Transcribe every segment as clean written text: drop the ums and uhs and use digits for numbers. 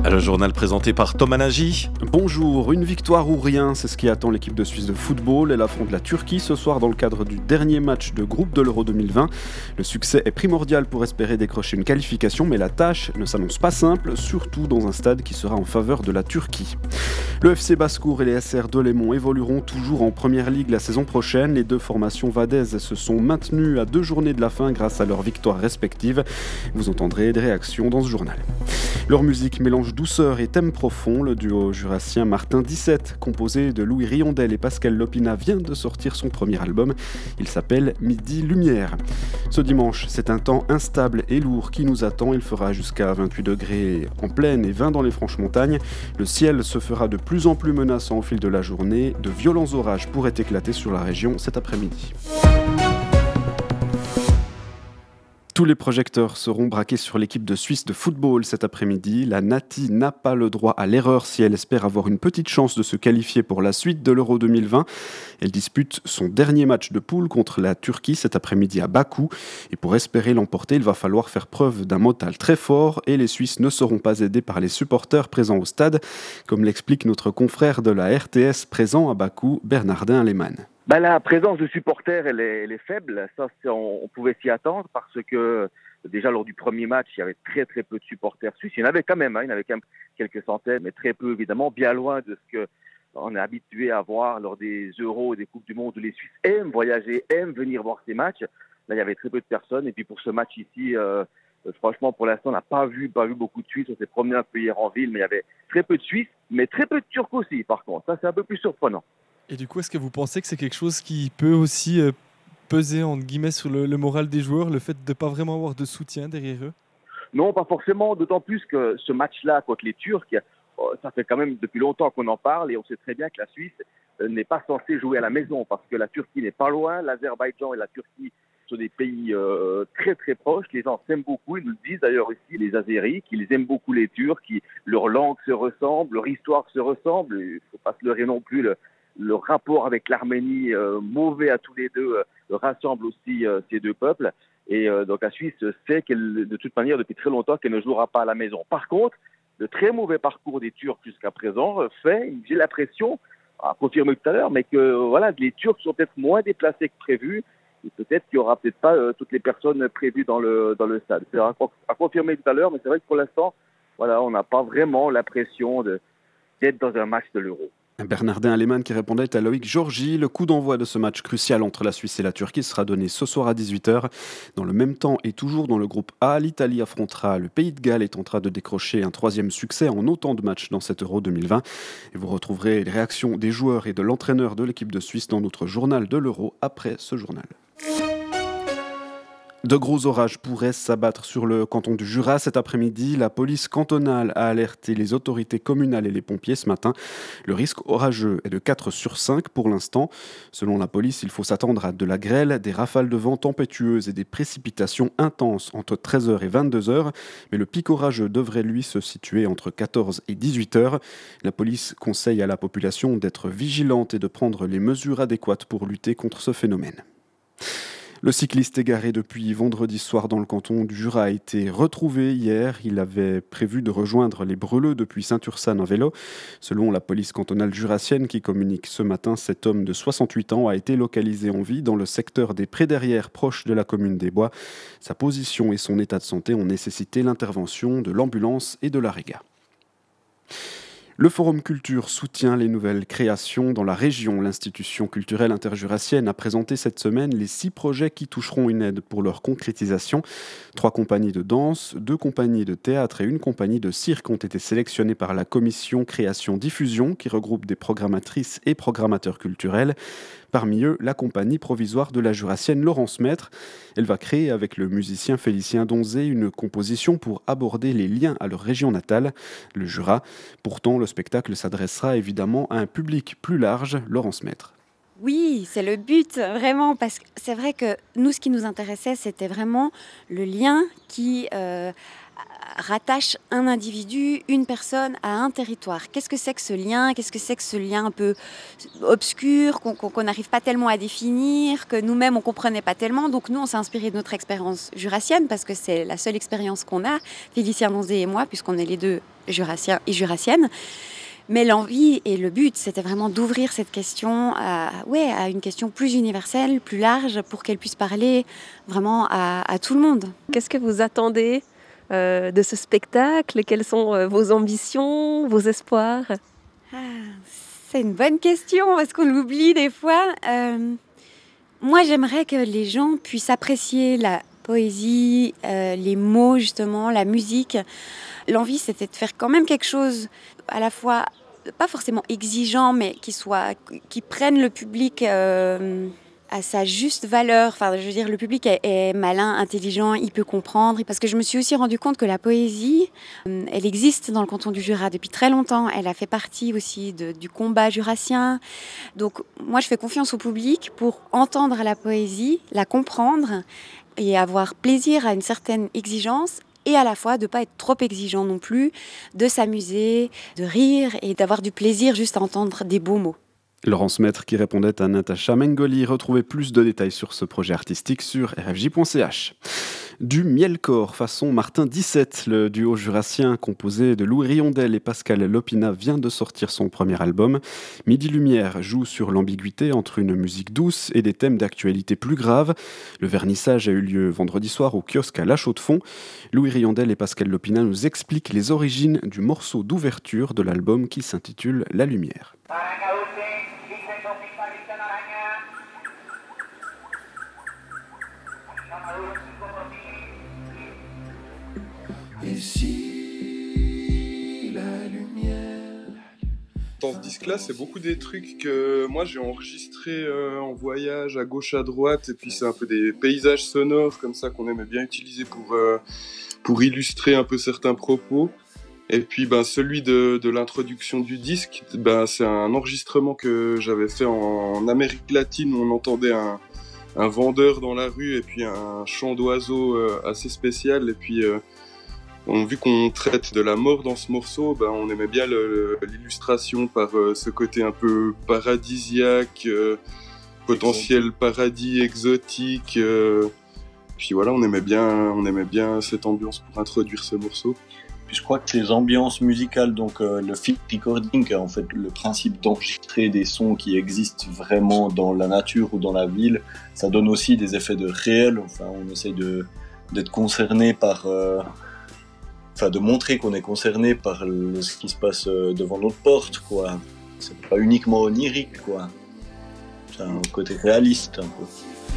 Le journal présenté par Thomas Nagy. Bonjour, une victoire ou rien, c'est ce qui attend l'équipe de Suisse de football. Elle affronte la Turquie ce soir dans le cadre du dernier match de groupe de l'Euro 2020. Le succès est primordial pour espérer décrocher une qualification, mais la tâche ne s'annonce pas simple, surtout dans un stade qui sera en faveur de la Turquie. Le FC Basse-Cour et les SR de Lémont évolueront toujours en Première Ligue la saison prochaine. Les deux formations vadaises se sont maintenues à 2 journées de la fin grâce à leurs victoires respectives. Vous entendrez des réactions dans ce journal. Leur musique mélange douceur et thème profond. Le duo jurassien Martin 17, composé de Louis Riondel et Pascal Lopina, vient de sortir son premier album. Il s'appelle Midi Lumière. Ce dimanche, c'est un temps instable et lourd qui nous attend. Il fera jusqu'à 28 degrés en plaine et 20 dans les franches montagnes. Le ciel se fera de plus en plus menaçant au fil de la journée. De violents orages pourraient éclater sur la région cet après-midi. Tous les projecteurs seront braqués sur l'équipe de Suisse de football cet après-midi. La Nati n'a pas le droit à l'erreur si elle espère avoir une petite chance de se qualifier pour la suite de l'Euro 2020. Elle dispute son dernier match de poule contre la Turquie cet après-midi à Bakou. Et pour espérer l'emporter, il va falloir faire preuve d'un mental très fort et les Suisses ne seront pas aidés par les supporters présents au stade, comme l'explique notre confrère de la RTS présent à Bakou, Bernardin Lehmann. La présence de supporters, elle est faible. Ça, on pouvait s'y attendre parce que déjà lors du premier match, il y avait très très peu de supporters suisses. Il y en avait quand même, quelques centaines, mais très peu évidemment, bien loin de ce que on est habitué à voir lors des Euros et des Coupes du Monde où les Suisses aiment voyager, aiment venir voir ces matchs. Là, il y avait très peu de personnes. Et puis pour ce match ici, franchement, pour l'instant, on n'a pas vu beaucoup de Suisses. On s'est promené un peu hier en ville, mais il y avait très peu de Suisses, mais très peu de Turcs aussi, par contre. Ça, c'est un peu plus surprenant. Et du coup, est-ce que vous pensez que c'est quelque chose qui peut aussi peser entre guillemets sur le moral des joueurs, le fait de ne pas vraiment avoir de soutien derrière eux? Non, pas forcément, d'autant plus que ce match-là contre les Turcs, ça fait quand même depuis longtemps qu'on en parle et on sait très bien que la Suisse n'est pas censée jouer à la maison parce que la Turquie n'est pas loin, l'Azerbaïdjan et la Turquie sont des pays très très proches, les gens s'aiment beaucoup, ils nous le disent d'ailleurs ici, les Azéris, qu'ils aiment beaucoup les Turcs, leur langue se ressemble, leur histoire se ressemble, il ne faut pas se leurrer non plus, le rapport avec l'Arménie, mauvais à tous les deux, rassemble aussi ces deux peuples. Et donc la Suisse sait qu'elle, de toute manière, depuis très longtemps, qu'elle ne jouera pas à la maison. Par contre, le très mauvais parcours des Turcs jusqu'à présent fait, j'ai l'impression, à confirmer tout à l'heure, mais que voilà, les Turcs sont peut-être moins déplacés que prévu. Et peut-être qu'il n'y aura peut-être pas toutes les personnes prévues dans le stade. C'est à confirmer tout à l'heure, mais c'est vrai que pour l'instant, voilà, on n'a pas vraiment l'impression d'être dans un match de l'Euro. Bernardin Lehmann qui répondait à Loïc Georgi. Le coup d'envoi de ce match crucial entre la Suisse et la Turquie sera donné ce soir à 18h. Dans le même temps et toujours dans le groupe A, l'Italie affrontera le Pays de Galles et tentera de décrocher un 3e succès en autant de matchs dans cet Euro 2020. Et vous retrouverez les réactions des joueurs et de l'entraîneur de l'équipe de Suisse dans notre journal de l'Euro après ce journal. De gros orages pourraient s'abattre sur le canton du Jura cet après-midi. La police cantonale a alerté les autorités communales et les pompiers ce matin. Le risque orageux est de 4 sur 5 pour l'instant. Selon la police, il faut s'attendre à de la grêle, des rafales de vent tempétueuses et des précipitations intenses entre 13h et 22h. Mais le pic orageux devrait lui se situer entre 14 et 18h. La police conseille à la population d'être vigilante et de prendre les mesures adéquates pour lutter contre ce phénomène. Le cycliste égaré depuis vendredi soir dans le canton du Jura a été retrouvé hier. Il avait prévu de rejoindre les Breleux depuis Saint-Ursanne en vélo. Selon la police cantonale jurassienne qui communique ce matin, cet homme de 68 ans a été localisé en vie dans le secteur des Prés-Derrières, proche de la commune des Bois. Sa position et son état de santé ont nécessité l'intervention de l'ambulance et de la Réga. Le Forum Culture soutient les nouvelles créations dans la région. L'institution culturelle interjurassienne a présenté cette semaine les 6 projets qui toucheront une aide pour leur concrétisation. 3 compagnies de danse, 2 compagnies de théâtre et 1 compagnie de cirque ont été sélectionnées par la commission Création-Diffusion qui regroupe des programmatrices et programmateurs culturels. Parmi eux, la compagnie provisoire de la jurassienne Laurence Maître. Elle va créer avec le musicien Félicien Donzé une composition pour aborder les liens à leur région natale, le Jura. Pourtant, le spectacle s'adressera évidemment à un public plus large. Laurence Maître. Oui, c'est le but, vraiment, parce que c'est vrai que nous, ce qui nous intéressait, c'était vraiment le lien qui rattache un individu, une personne à un territoire. Qu'est-ce que c'est que ce lien ? Qu'est-ce que c'est que ce lien un peu obscur, qu'on n'arrive pas tellement à définir, que nous-mêmes on ne comprenait pas tellement. Donc nous, on s'est inspiré de notre expérience jurassienne, parce que c'est la seule expérience qu'on a, Félicia Monzé et moi, puisqu'on est les deux jurassiens et jurassiennes. Mais l'envie et le but, c'était vraiment d'ouvrir cette question à une question plus universelle, plus large, pour qu'elle puisse parler vraiment à tout le monde. Qu'est-ce que vous attendez de ce spectacle ? Quelles sont vos ambitions, vos espoirs ? C'est une bonne question, parce qu'on l'oublie des fois. Moi, j'aimerais que les gens puissent apprécier la poésie, les mots justement, la musique. L'envie, c'était de faire quand même quelque chose à la fois, pas forcément exigeant, mais qui prenne le public à sa juste valeur. Enfin, je veux dire, le public est malin, intelligent, il peut comprendre. Parce que je me suis aussi rendu compte que la poésie, elle existe dans le canton du Jura depuis très longtemps. Elle a fait partie aussi du combat jurassien. Donc, moi, je fais confiance au public pour entendre la poésie, la comprendre et avoir plaisir à une certaine exigence. Et à la fois de ne pas être trop exigeant non plus, de s'amuser, de rire et d'avoir du plaisir juste à entendre des beaux mots. Laurence Maître qui répondait à Natacha Mengoli. Retrouvez plus de détails sur ce projet artistique sur rfj.ch. Du Mielcore façon Martin 17, le duo jurassien composé de Louis Riondel et Pascal Lopina vient de sortir son premier album. Midi Lumière joue sur l'ambiguïté entre une musique douce et des thèmes d'actualité plus graves. Le vernissage a eu lieu vendredi soir au kiosque à La Chaux-de-Fonds. Louis Riondel et Pascal Lopina nous expliquent les origines du morceau d'ouverture de l'album qui s'intitule La Lumière. Et si la lumière... Dans ce disque-là, c'est beaucoup des trucs que moi j'ai enregistrés en voyage à gauche à droite, et puis c'est un peu des paysages sonores comme ça qu'on aimait bien utiliser pour illustrer un peu certains propos. Et puis celui de l'introduction du disque, c'est un enregistrement que j'avais fait en Amérique latine où on entendait un vendeur dans la rue et puis un chant d'oiseaux assez spécial. Et puis vu qu'on traite de la mort dans ce morceau, on aimait bien l'illustration par ce côté un peu paradisiaque, potentiel paradis exotique. Puis voilà, on aimait bien cette ambiance pour introduire ce morceau. Puis je crois que ces ambiances musicales, donc le field recording, en fait le principe d'enregistrer des sons qui existent vraiment dans la nature ou dans la ville, ça donne aussi des effets de réel. Enfin, on essaye d'être concerné par, de montrer qu'on est concerné par ce qui se passe devant notre porte, quoi. C'est pas uniquement onirique, quoi. C'est un côté réaliste, un peu.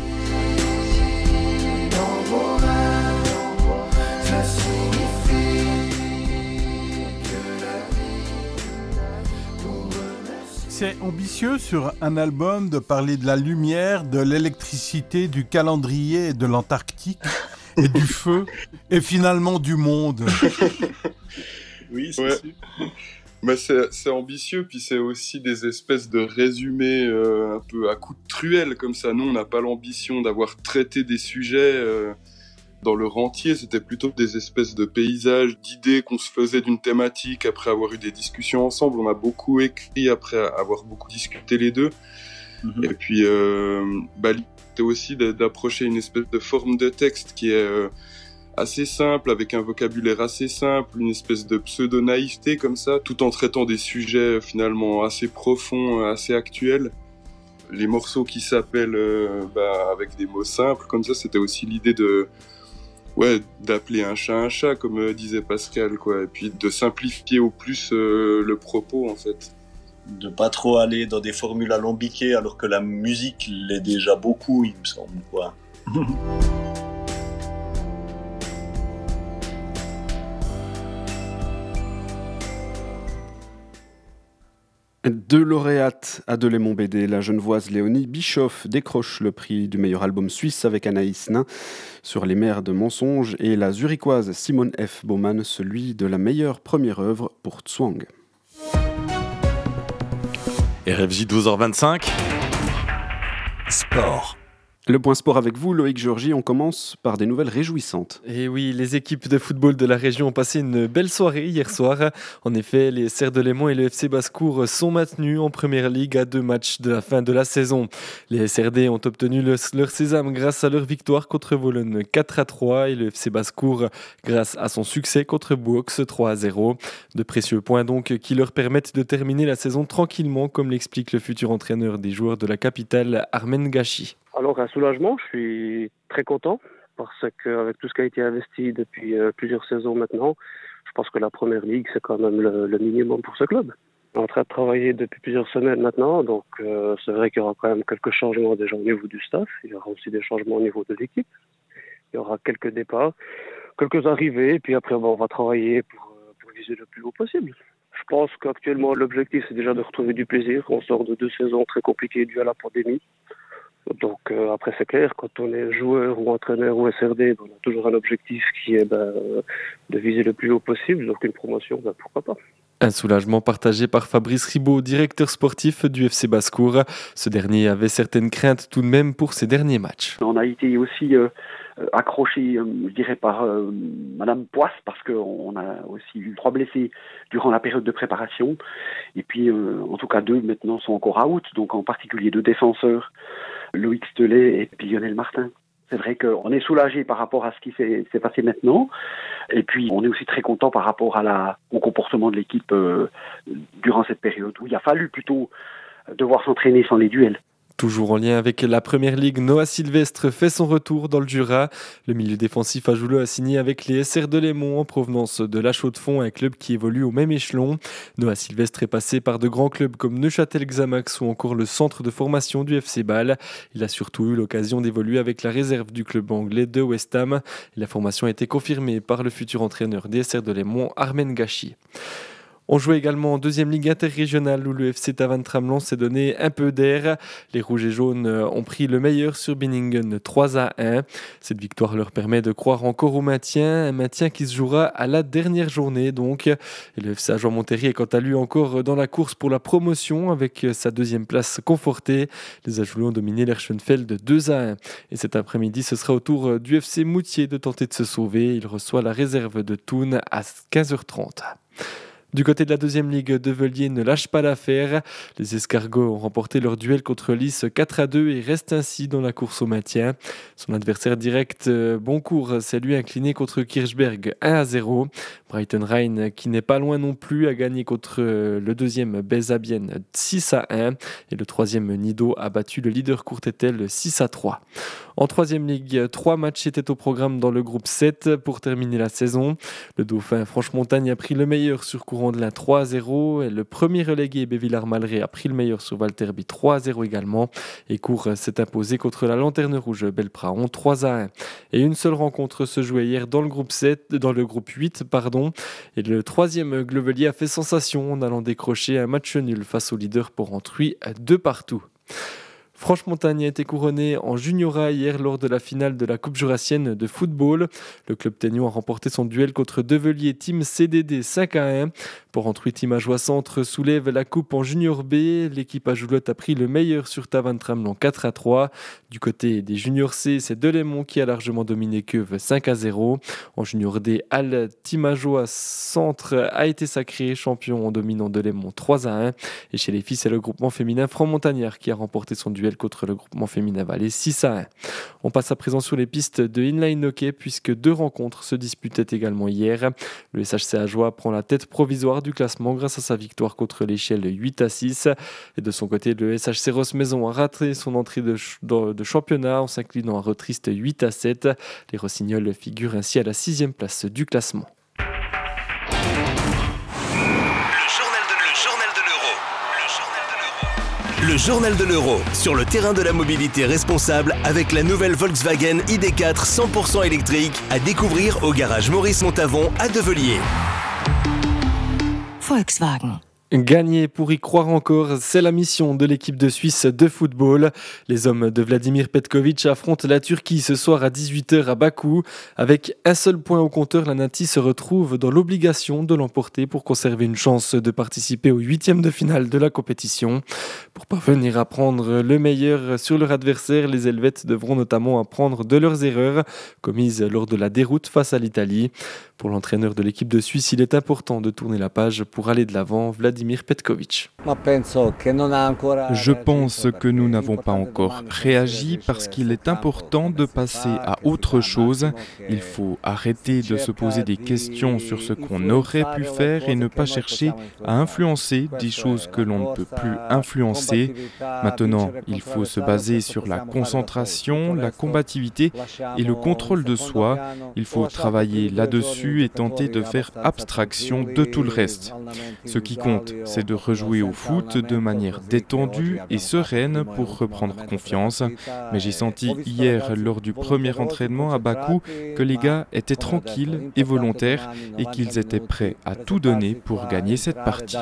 C'est ambitieux sur un album de parler de la lumière, de l'électricité, du calendrier, de l'Antarctique et du feu et finalement du monde. Oui, c'est sûr. Mais c'est ambitieux, puis c'est aussi des espèces de résumés un peu à coups de truelle comme ça. Nous, on n'a pas l'ambition d'avoir traité des sujets dans leur entier, c'était plutôt des espèces de paysages, d'idées qu'on se faisait d'une thématique après avoir eu des discussions ensemble. On a beaucoup écrit après avoir beaucoup discuté les deux. Mm-hmm. Et puis, l'idée c'était aussi d'approcher une espèce de forme de texte qui est assez simple, avec un vocabulaire assez simple, une espèce de pseudo-naïveté comme ça, tout en traitant des sujets finalement assez profonds, assez actuels. Les morceaux qui s'appellent avec des mots simples comme ça, c'était aussi l'idée d'appeler un chat, comme disait Pascal, quoi, et puis de simplifier au plus le propos, en fait. De pas trop aller dans des formules alambiquées, alors que la musique l'est déjà beaucoup, il me semble, quoi. Deux lauréates à Delémont-Bédé, la genevoise Léonie Bischoff décroche le prix du meilleur album suisse avec Anaïs Nin sur les mers de mensonges et la zurichoise Simone F. Baumann celui de la meilleure première œuvre pour Tswang. RFJ 12h25. Sport. Le point sport avec vous, Loïc Georgie, on commence par des nouvelles réjouissantes. Et oui, les équipes de football de la région ont passé une belle soirée hier soir. En effet, les Serres de Léman et le FC Basse-Cour sont maintenus en Première Ligue à 2 matchs de la fin de la saison. Les SRD ont obtenu leur sésame grâce à leur victoire contre Volon 4-3 et le FC Basse-Cour grâce à son succès contre Boux 3-0. De précieux points donc qui leur permettent de terminer la saison tranquillement, comme l'explique le futur entraîneur des joueurs de la capitale, Armen Gachi. Alors un soulagement, je suis très content parce qu'avec tout ce qui a été investi depuis plusieurs saisons maintenant, je pense que la Première Ligue c'est quand même le minimum pour ce club. On est en train de travailler depuis plusieurs semaines maintenant, donc c'est vrai qu'il y aura quand même quelques changements déjà au niveau du staff, il y aura aussi des changements au niveau de l'équipe, il y aura quelques départs, quelques arrivées, et puis après on va travailler pour viser le plus haut possible. Je pense qu'actuellement l'objectif c'est déjà de retrouver du plaisir, on sort de 2 saisons très compliquées dues à la pandémie. Donc après c'est clair, quand on est joueur ou entraîneur ou SRD, on a toujours un objectif qui est de viser le plus haut possible, donc une promotion, pourquoi pas. Un soulagement partagé par Fabrice Ribaud, directeur sportif du FC Basse-Cour. Ce dernier avait certaines craintes tout de même pour ses derniers matchs. On a été aussi accroché, je dirais, par Madame Poisse, parce qu'on a aussi eu 3 blessés durant la période de préparation. Et puis, en tout cas, 2 maintenant sont encore out, donc en particulier 2 défenseurs, Loïc Stelet et puis Lionel Martin. C'est vrai qu'on est soulagé par rapport à ce qui s'est passé maintenant. Et puis, on est aussi très content par rapport au comportement de l'équipe durant cette période où il a fallu plutôt devoir s'entraîner sans les duels. Toujours en lien avec la Première Ligue, Noah Sylvestre fait son retour dans le Jura. Le milieu défensif ajouleux a signé avec les SR de Léman en provenance de La Chaux-de-Fonds, un club qui évolue au même échelon. Noah Sylvestre est passé par de grands clubs comme Neuchâtel-Xamax ou encore le centre de formation du FC Bâle. Il a surtout eu l'occasion d'évoluer avec la réserve du club anglais de West Ham. La formation a été confirmée par le futur entraîneur des SR de Léman, Armen Gachi. On jouait également en 2e Ligue interrégionale où le FC Tavannes-Tramelon s'est donné un peu d'air. Les Rouges et Jaunes ont pris le meilleur sur Binningen 3-1. Cette victoire leur permet de croire encore au maintien, un maintien qui se jouera à la dernière journée donc. Et le FC Agen-Montéry est quant à lui encore dans la course pour la promotion avec sa 2e place confortée. Les Ajoulés ont dominé l'Erschenfeld 2-1. Et cet après-midi, ce sera au tour du FC Moutier de tenter de se sauver. Il reçoit la réserve de Thun à 15h30. Du côté de la 2e Ligue, Develier ne lâche pas l'affaire. Les Escargots ont remporté leur duel contre Lys 4-2 et restent ainsi dans la course au maintien. Son adversaire direct, Boncourt, s'est lui incliné contre Kirchberg 1-0. Brighton Rhine, qui n'est pas loin non plus, a gagné contre le 2e Bezabienne 6-1 et le 3e Nido a battu le leader Courtetel 6-3. En 3e Ligue, 3 matchs étaient au programme dans le groupe 7 pour terminer la saison. Le Dauphin Franche-Montagne a pris le meilleur sur Courant-de-Lin 3-0 et le premier relégué Bévillard-Malray a pris le meilleur sur Valterby 3-0 également. Et Cours s'est imposé contre la Lanterne Rouge Belpraon 3-1. Et une seule rencontre se jouait hier dans le groupe 8. Et le 3e Glevelier a fait sensation en allant décrocher un match nul face au leader Port-Entruy 2-2. Franche-Montagne a été couronné en Juniora hier lors de la finale de la Coupe jurassienne de football. Le club Ténion a remporté son duel contre Develier Team CDD 5-1. Port-Entruy Team Ajoie Centre soulève la coupe en Junior B. L'équipe Ajoulotte a pris le meilleur sur Tavannes-Tramelon 4-3. Du côté des Junior C, c'est Delémont qui a largement dominé Queuve 5-0. En Junior D, Al Team Ajoie Centre a été sacré champion en dominant Delémont 3-1. Et chez les filles, c'est le groupement féminin Franc-Montagnard qui a remporté son duel contre le groupement féminin Valais 6-1. On passe à présent sur les pistes de inline hockey puisque 2 rencontres se disputaient également hier. Le SHC Ajoie prend la tête provisoire du classement grâce à sa victoire contre l'Échelle 8-6. Et de son côté, le SHC Rosse-Maison a raté son entrée de championnat en s'inclinant à Retriste 8-7. Les Rossignols figurent ainsi à la 6e place du classement. Le journal de l'Euro, sur le terrain de la mobilité responsable avec la nouvelle Volkswagen ID4 100% électrique à découvrir au garage Maurice Montavon à Develier. Volkswagen. Gagner pour y croire encore, c'est la mission de l'équipe de Suisse de football. Les hommes de Vladimir Petkovic affrontent la Turquie ce soir à 18h à Bakou. Avec un seul point au compteur, la Nati se retrouve dans l'obligation de l'emporter pour conserver une chance de participer au 8e de finale de la compétition. Pour parvenir à prendre le meilleur sur leur adversaire, les Helvètes devront notamment apprendre de leurs erreurs commises lors de la déroute face à l'Italie. Pour l'entraîneur de l'équipe de Suisse, il est important de tourner la page pour aller de l'avant. Vladimir Petkovic. Je pense que nous n'avons pas encore réagi parce qu'il est important de passer à autre chose. Il faut arrêter de se poser des questions sur ce qu'on aurait pu faire et ne pas chercher à influencer des choses que l'on ne peut plus influencer. Maintenant, il faut se baser sur la concentration, la combativité et le contrôle de soi. Il faut travailler là-dessus et tenter de faire abstraction de tout le reste. Ce qui compte, c'est de rejouer au foot de manière détendue et sereine pour reprendre confiance. Mais j'ai senti hier, lors du premier entraînement à Bakou, que les gars étaient tranquilles et volontaires et qu'ils étaient prêts à tout donner pour gagner cette partie.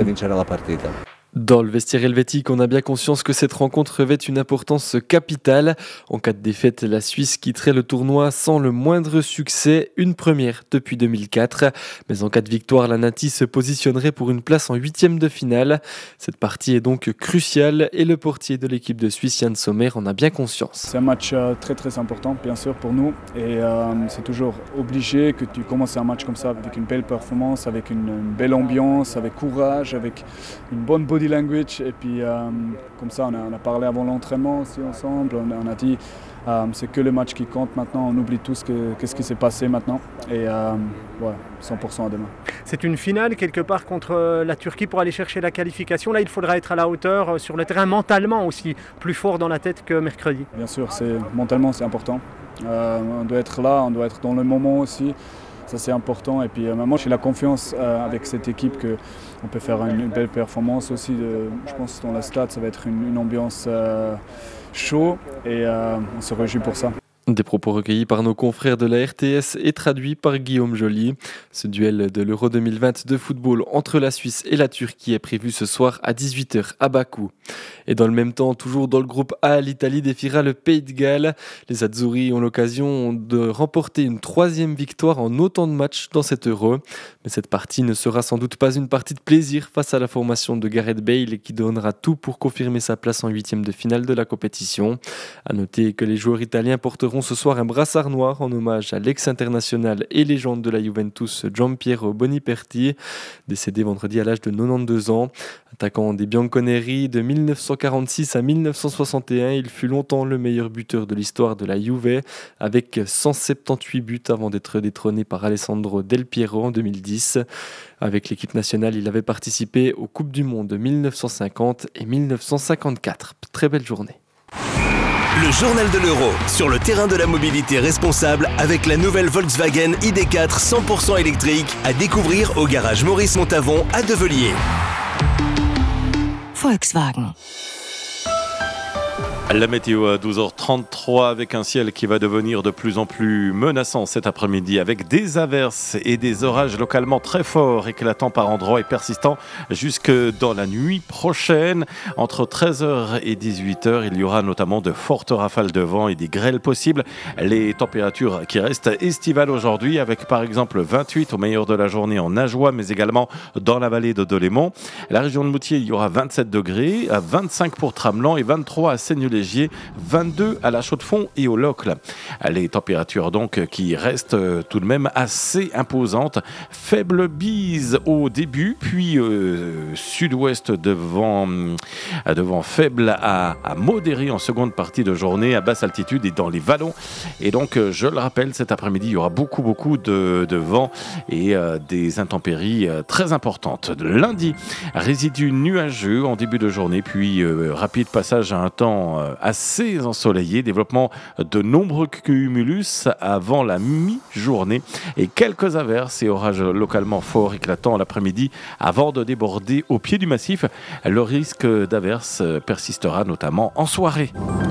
Dans le vestiaire helvétique, on a bien conscience que cette rencontre revêt une importance capitale. En cas de défaite, la Suisse quitterait le tournoi sans le moindre succès, une première depuis 2004. Mais en cas de victoire, la Nati se positionnerait pour une place en 8e de finale. Cette partie est donc cruciale et le portier de l'équipe de Suisse, Yann Sommer, en a bien conscience. C'est un match très très important, bien sûr, pour nous. Et c'est toujours obligé que tu commences un match comme ça avec une belle performance, avec une belle ambiance, avec courage, avec une bonne body language. Et puis comme ça, on a parlé avant l'entraînement aussi ensemble. On a dit c'est que le match qui compte maintenant. On oublie tout ce qui s'est passé maintenant. Et ouais, 100% à demain. C'est une finale quelque part contre la Turquie pour aller chercher la qualification. Là, il faudra être à la hauteur sur le terrain, mentalement aussi, plus fort dans la tête que mercredi. Bien sûr, mentalement c'est important. On doit être là, on doit être dans le moment aussi. Ça c'est important et puis moi j'ai la confiance avec cette équipe qu'on peut faire une belle performance aussi. Je pense que dans la stade ça va être une ambiance chaude et on se réjouit pour ça. Des propos recueillis par nos confrères de la RTS et traduits par Guillaume Joly. Ce duel de l'Euro 2020 de football entre la Suisse et la Turquie est prévu ce soir à 18h à Bakou. Et dans le même temps, toujours dans le groupe A, l'Italie défiera le Pays de Galles. Les Azzurri ont l'occasion de remporter une 3e victoire en autant de matchs dans cet Euro. Mais cette partie ne sera sans doute pas une partie de plaisir face à la formation de Gareth Bale qui donnera tout pour confirmer sa place en 8e de finale de la compétition. À noter que les joueurs italiens porteront ce soir un brassard noir en hommage à l'ex-international et légende de la Juventus Giampiero Boniperti, décédé vendredi à l'âge de 92 ans. Attaquant des Bianconeri de 1946 à 1961, il fut longtemps le meilleur buteur de l'histoire de la Juve, avec 178 buts avant d'être détrôné par Alessandro Del Piero en 2010. Avec l'équipe nationale, il avait participé aux Coupes du Monde 1950 et 1954. Très belle journée. Le journal de l'Euro sur le terrain de la mobilité responsable avec la nouvelle Volkswagen ID4 100% électrique à découvrir au garage Maurice Montavon à Develier. Volkswagen. La météo à 12h33 avec un ciel qui va devenir de plus en plus menaçant cet après-midi avec des averses et des orages localement très forts, éclatants par endroits et persistants jusque dans la nuit prochaine. Entre 13h et 18h, il y aura notamment de fortes rafales de vent et des grêles possibles. Les températures qui restent estivales aujourd'hui avec par exemple 28 au meilleur de la journée en Ajoie mais également dans la vallée de Delémont. La région de Moutier, il y aura 27 degrés, à 25 pour Tramelan et 23 à Seignelay. 22 à la Chaux-de-Fonds et au Locle. Les températures donc qui restent tout de même assez imposantes. Faible bise au début, puis sud-ouest de vent faible à modéré en seconde partie de journée à basse altitude et dans les vallons. Et donc, je le rappelle, cet après-midi, il y aura beaucoup de vent et des intempéries très importantes. Lundi, résidu nuageux en début de journée, puis rapide passage à un temps assez ensoleillé, développement de nombreux cumulus avant la mi-journée et quelques averses et orages localement forts éclatants l'après-midi avant de déborder au pied du massif. Le risque d'averses persistera notamment en soirée.